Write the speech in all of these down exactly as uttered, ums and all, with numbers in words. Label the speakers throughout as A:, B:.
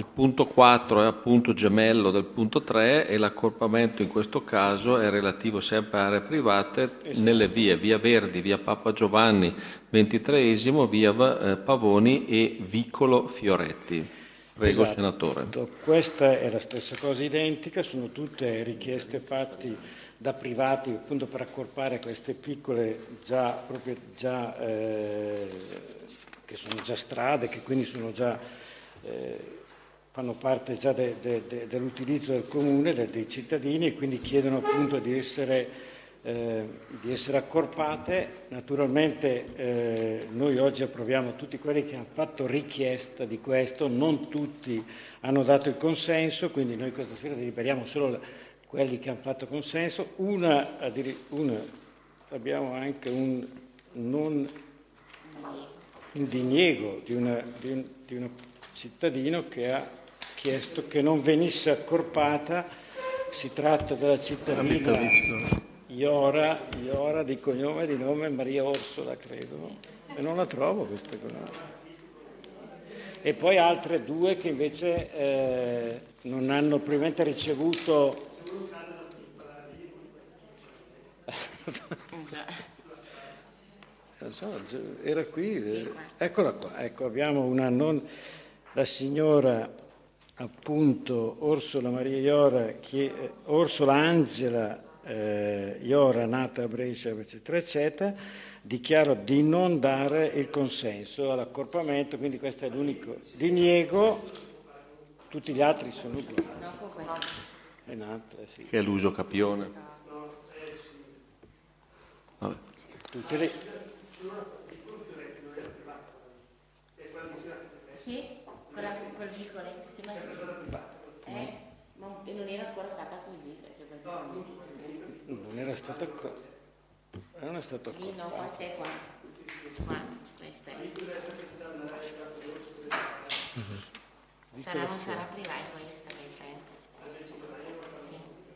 A: Il punto quattro è appunto gemello del punto tre e l'accorpamento in questo caso è relativo sempre a aree private nelle vie Via Verdi, Via Papa Giovanni ventitreesimo, Via eh, Pavoni e Vicolo Fioretti. Prego,
B: Esatto.
A: Senatore.
B: Questa è la stessa cosa identica, sono tutte richieste fatte da privati appunto per accorpare queste piccole già, proprio già eh, che sono già strade, che quindi sono già eh, fanno parte già de, de, de, dell'utilizzo del comune, de, dei cittadini, e quindi chiedono appunto di essere, eh, di essere accorpate. Naturalmente eh, noi oggi approviamo tutti quelli che hanno fatto richiesta di questo, non tutti hanno dato il consenso, quindi noi questa sera deliberiamo solo quelli che hanno fatto consenso. Una, una abbiamo anche un, non, un diniego di, una, di, un, di uno cittadino che ha chiesto che non venisse accorpata. Si tratta della cittadina Iora, Iora di cognome e di nome Maria Orsola, credo, e non la trovo questa cosa. E poi altre due che invece eh, non hanno probabilmente ricevuto non so, era qui, eh, eccola qua, ecco, abbiamo una non, la signora appunto Orsola Maria Iora, che, eh, Orsola Angela eh, Iora, nata a Brescia, eccetera, eccetera, dichiaro di non dare il consenso all'accorpamento, quindi questo è l'unico diniego, tutti gli altri sono uguali. È un'altra, sì.
A: Che è l'uso capione. Vabbè.
C: Tutte le... Sì, quella, quel vicoletto, sembra eh, ma non era ancora stata così.
B: Non era stata accorta. Non è stato accorto.
C: Lì no, qua c'è qua. Qua, questa è. Mm-hmm. Sarà, non sarà privata questa, questa è. Sì.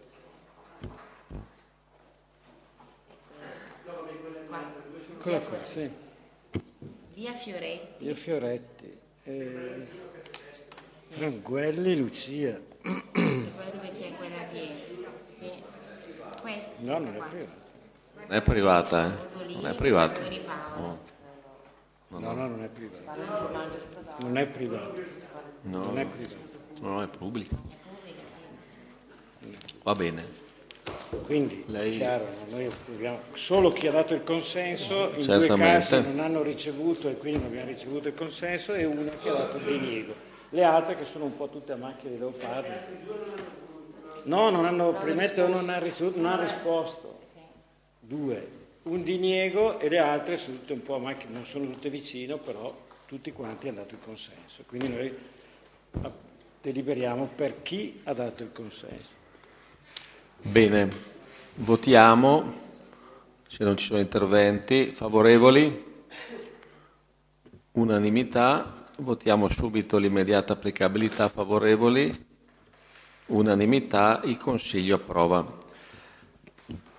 B: Eccola qua, sì.
C: Via Fioretti.
B: Via Fioretti. Eh, sì. Franguelli, Lucia.
C: E poi dove c'è quella dietro? Sì. Questa.
B: No,
C: questa
B: non
C: qua.
B: è privata.
A: Non è privata, eh? Non è privata.
B: No, no, no, non è privata. Non è privata.
A: No,
B: non è privata.
A: No, è pubblica.
C: È pubblica, sì.
A: Va bene.
B: Quindi,
A: Lei...
B: chiaro, noi abbiamo solo chi ha dato il consenso, in
A: Certamente.
B: due casi non hanno ricevuto e quindi non abbiamo ricevuto il consenso, e una che ha dato il diniego. Le altre che sono un po' tutte a macchia di leopardo. No, non hanno, probabilmente non ha ricevuto, non ha risposto. Due, un diniego, e le altre sono tutte un po' a macchia, non sono tutte vicino, però tutti quanti hanno dato il consenso. Quindi noi deliberiamo per chi ha dato il consenso.
A: Bene, votiamo, se non ci sono interventi favorevoli, unanimità, votiamo subito l'immediata applicabilità, favorevoli, unanimità, il Consiglio approva.